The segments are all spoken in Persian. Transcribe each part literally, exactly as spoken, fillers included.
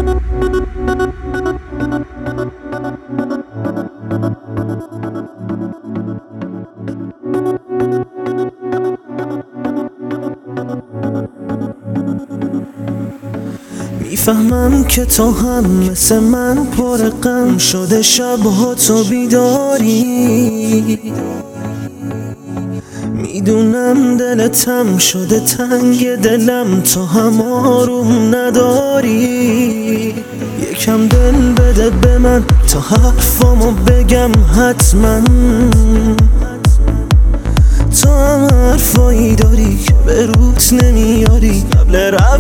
میفهمم که تو هم مثل من پر غم شده، شبها تو بیداری. میدونم دلتم شده تنگ دلم، تو هم آروم نداری. یکم دل بده به من تا حرفامو بگم حتما. تو هم حرفایی داری که به روت نمیاری قبل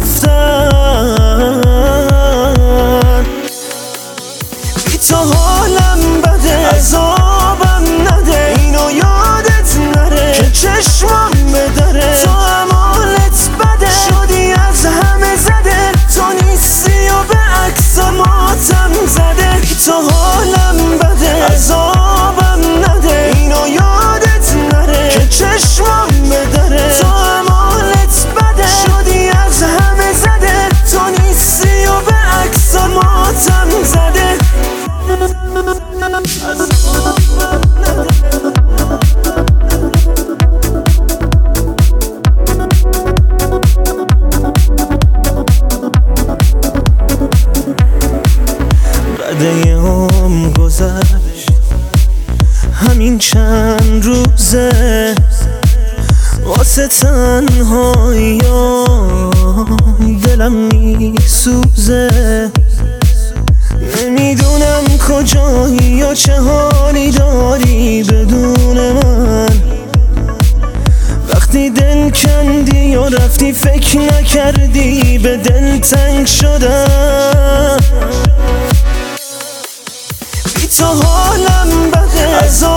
رفتن. بی تو حالم بده، عذابم نده، اینو یادت نره که چشمم بدره. تو هم حالت بده، شدی از همه زده، تو نیستی و به عکس ماتم زده. بی تو حالم بده، عذابم نده، اینو یادت نره که چشمم بدره. تو هم حالت بده، شدی از همه زده، تو نیستی و به عکس ماتم زده. بعد یه عمر گذشت، همین چند روزه واسه تنهایی دلم میسوزه. نمیدونم کجایی یا چه حالی داری بدون من. وقتی دل کندی و رفتی فکر نکردی به دل تنگ شدم. بی تو حالم بده،